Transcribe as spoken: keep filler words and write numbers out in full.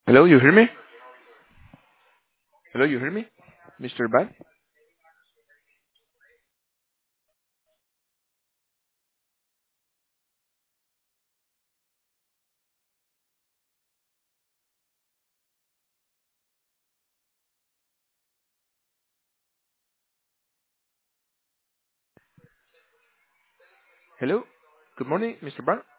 Hello, you hear me? Hello, you hear me? mister Ban? Hello? Good morning, mister Ban?